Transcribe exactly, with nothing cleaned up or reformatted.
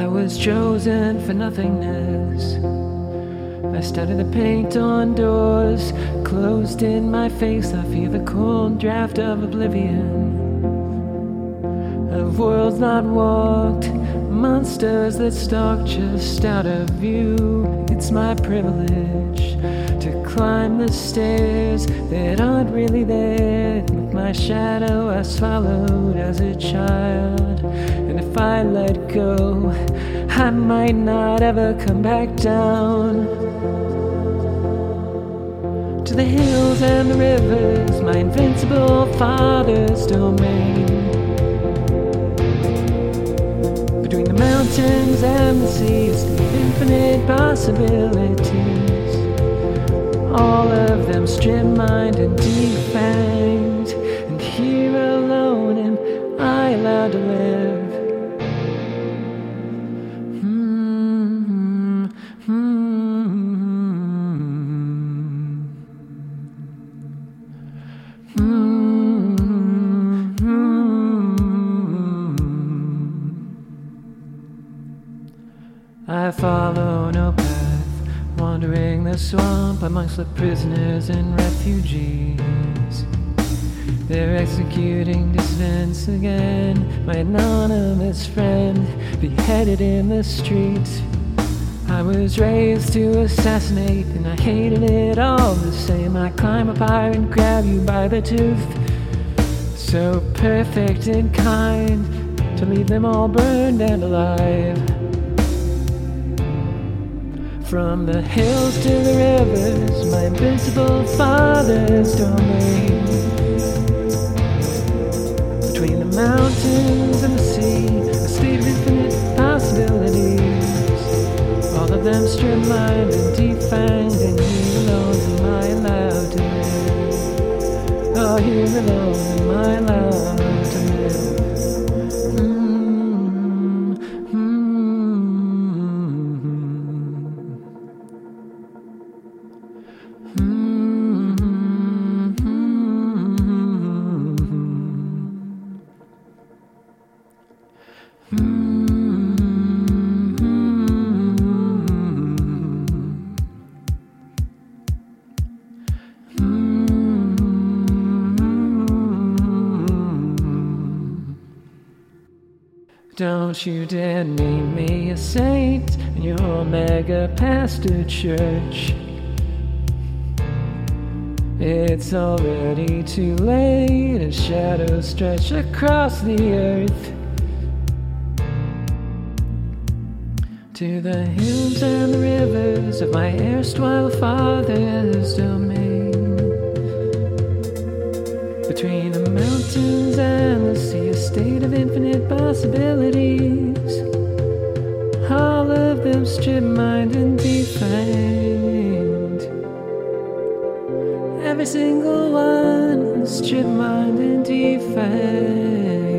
was chosen for nothingness. I started to paint on doors closed in my face. I feel the cold draft of oblivion, of worlds not walked, monsters that stalk just out of view. It's my privilege to climb the stairs that aren't really there. With my shadow I swallowed as a child, and if I let go, I might not ever come back down. To the hills and the rivers, my invincible father's domain. Between the mountains and the seas, the infinite possibilities, all of them streamlined and defanged, and here alone am I allowed to live. Mm-hmm. Mm-hmm. I follow no path, wandering the swamp amongst the prisoners and refugees. They're executing dissidents again, my anonymous friend, beheaded in the streets. I was raised to assassinate, and I hated it all the same. I climb up high and grab you by the tooth, so perfect and kind, to leave them all burned and alive. From the hills to the rivers, my invincible father's domain. Between the mountains and the sea, a state of infinite possibilities, all of them streamlined and defanged, and here alone am I allowed to live. Oh, here alone am I allowed to live. Don't you dare name me a saint in your mega pastor church. It's already too late, and shadows stretch across the earth. To the hills and the rivers of my erstwhile father's domain. Between the mountains and the sea, a state of infinite possibilities, all of them strip-mined and defanged. Every single one strip-mined and defanged.